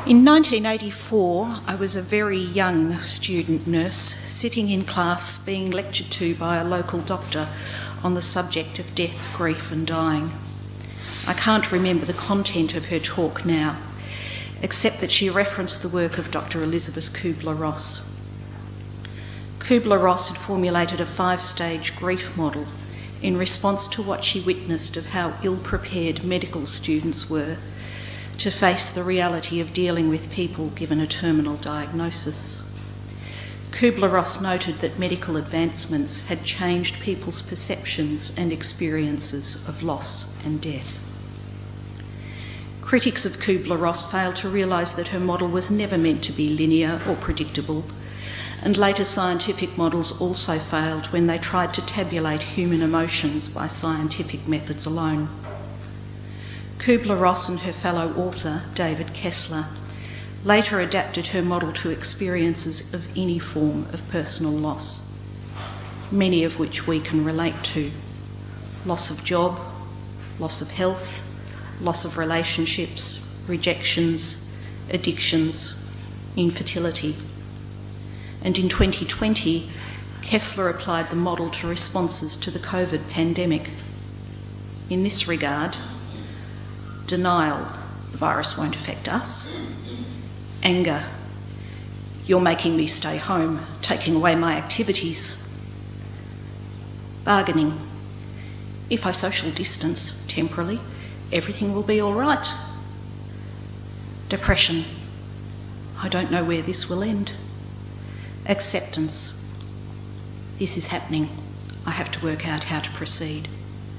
In 1984, I was a very young student nurse sitting in class being lectured to by a local doctor on the subject of death, grief and dying. I can't remember the content of her talk now, except that she referenced the work of Dr. Elizabeth Kubler-Ross. Kubler-Ross had formulated a 5-stage grief model in response to what she witnessed of how ill-prepared medical students were to face the reality of dealing with people given a terminal diagnosis. Kubler-Ross noted that medical advancements had changed people's perceptions and experiences of loss and death. Critics of Kubler-Ross failed to realise that her model was never meant to be linear or predictable, and later scientific models also failed when they tried to tabulate human emotions by scientific methods alone. Kubler-Ross and her fellow author, David Kessler, later adapted her model to experiences of any form of personal loss, many of which we can relate to: loss of job, loss of health, loss of relationships, rejections, addictions, infertility. And in 2020, Kessler applied the model to responses to the COVID pandemic. In this regard, denial, the virus won't affect us. Anger, you're making me stay home, taking away my activities. Bargaining, if I social distance temporarily, everything will be all right. Depression, I don't know where this will end. Acceptance, this is happening, I have to work out how to proceed.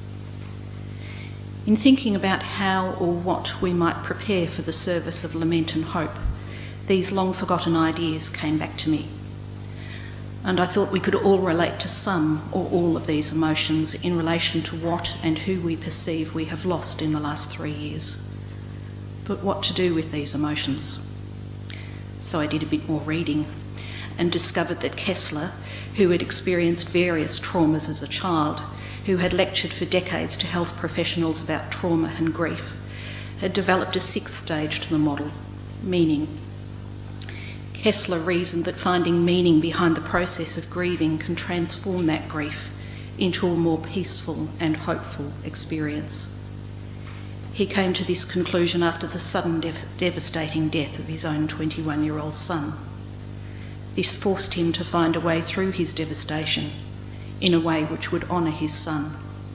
In thinking about how or what we might prepare for the service of lament and hope, these long-forgotten ideas came back to me. And I thought we could all relate to some or all of these emotions in relation to what and who we perceive we have lost in the last 3 years. But what to do with these emotions? So I did a bit more reading and discovered that Kessler, who had experienced various traumas as a child, who had lectured for decades to health professionals about trauma and grief, had developed a 6th stage to the model, meaning. Kessler reasoned that finding meaning behind the process of grieving can transform that grief into a more peaceful and hopeful experience. He came to this conclusion after the sudden devastating death of his own 21-year-old son. This forced him to find a way through his devastation in a way which would honour his son.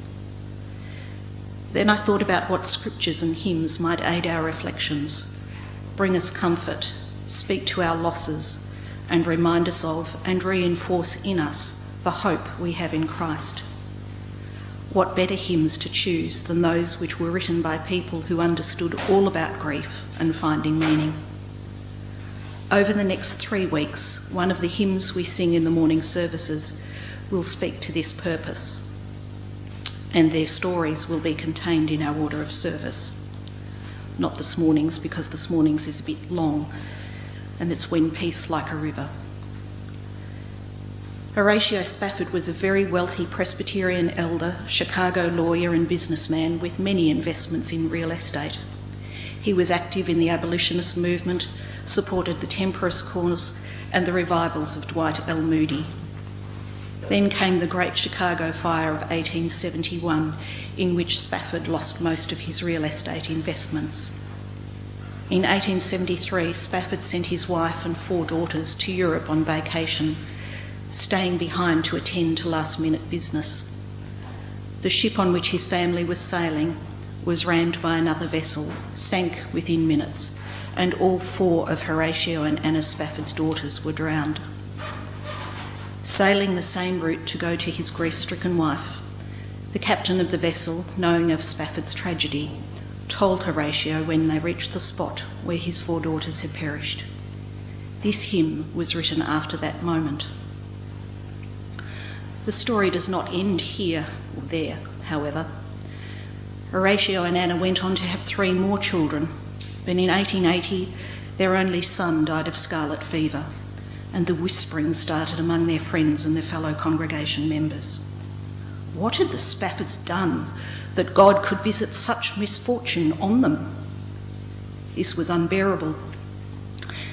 Then I thought about what scriptures and hymns might aid our reflections, bring us comfort, speak to our losses, and remind us of and reinforce in us the hope we have in Christ. What better hymns to choose than those which were written by people who understood all about grief and finding meaning? Over the next 3 weeks, one of the hymns we sing in the morning services will speak to this purpose, and their stories will be contained in our order of service. Not this morning's, because this morning's is a bit long, and it's When Peace Like a River. Horatio Spafford was a very wealthy Presbyterian elder, Chicago lawyer and businessman with many investments in real estate. He was active in the abolitionist movement, supported the temperance cause and the revivals of Dwight L. Moody. Then came the Great Chicago Fire of 1871, in which Spafford lost most of his real estate investments. In 1873, Spafford sent his wife and 4 daughters to Europe on vacation, staying behind to attend to last-minute business. The ship on which his family was sailing was rammed by another vessel, sank within minutes, and all 4 of Horatio and Anna Spafford's daughters were drowned. Sailing the same route to go to his grief-stricken wife, the captain of the vessel, knowing of Spafford's tragedy, told Horatio when they reached the spot where his 4 daughters had perished. This hymn was written after that moment. The story does not end here or there, however. Horatio and Anna went on to have 3 more children, but in 1880 their only son died of scarlet fever, and the whispering started among their friends and their fellow congregation members. What had the Spaffords done that God could visit such misfortune on them? This was unbearable.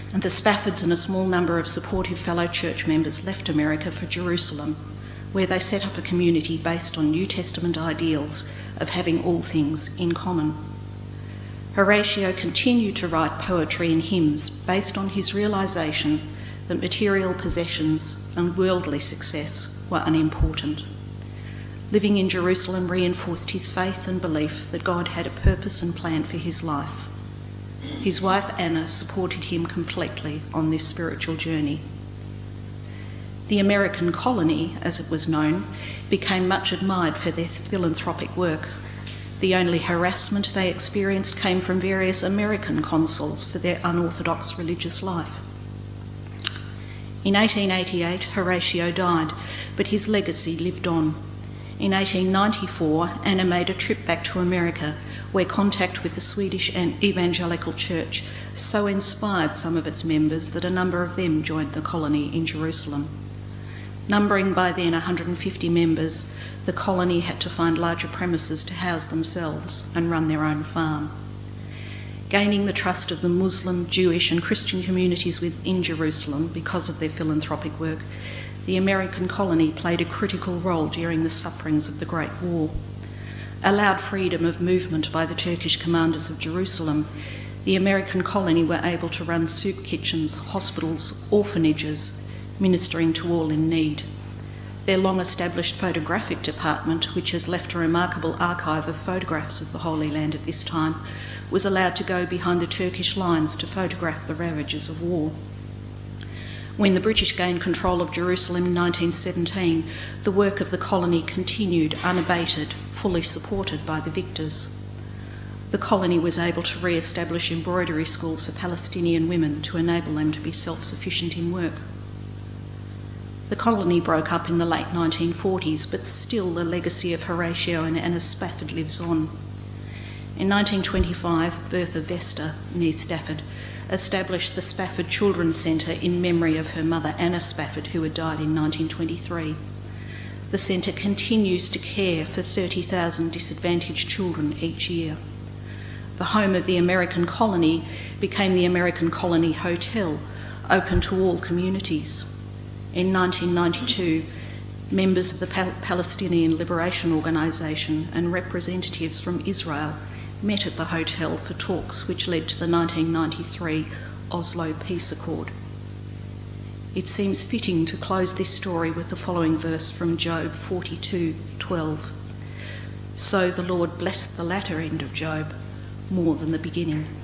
and the Spaffords and a small number of supportive fellow church members left America for Jerusalem, where they set up a community based on New Testament ideals of having all things in common. Horatio continued to write poetry and hymns based on his realisation that material possessions and worldly success were unimportant. Living in Jerusalem reinforced his faith and belief that God had a purpose and plan for his life. His wife Anna supported him completely on this spiritual journey. The American colony, as it was known, became much admired for their philanthropic work. The only harassment they experienced came from various American consuls for their unorthodox religious life. In 1888, Horatio died, but his legacy lived on. In 1894, Anna made a trip back to America, where contact with the Swedish Evangelical Church so inspired some of its members that a number of them joined the colony in Jerusalem. Numbering by then 150 members, the colony had to find larger premises to house themselves and run their own farm. Gaining the trust of the Muslim, Jewish and Christian communities within Jerusalem because of their philanthropic work, the American colony played a critical role during the sufferings of the Great War. Allowed freedom of movement by the Turkish commanders of Jerusalem, the American colony were able to run soup kitchens, hospitals, orphanages, ministering to all in need. Their long-established photographic department, which has left a remarkable archive of photographs of the Holy Land at this time, was allowed to go behind the Turkish lines to photograph the ravages of war. When the British gained control of Jerusalem in 1917, the work of the colony continued unabated, fully supported by the victors. The colony was able to re-establish embroidery schools for Palestinian women to enable them to be self-sufficient in work. The colony broke up in the late 1940s, but still the legacy of Horatio and Anna Spafford lives on. In 1925, Bertha Vester, near Stafford, established the Spafford Children's Centre in memory of her mother Anna Spafford, who had died in 1923. The centre continues to care for 30,000 disadvantaged children each year. The home of the American colony became the American Colony Hotel, open to all communities. In 1992, members of the Palestinian Liberation Organisation and representatives from Israel met at the hotel for talks which led to the 1993 Oslo Peace Accord. It seems fitting to close this story with the following verse from Job 42:12. So the Lord blessed the latter end of Job more than the beginning.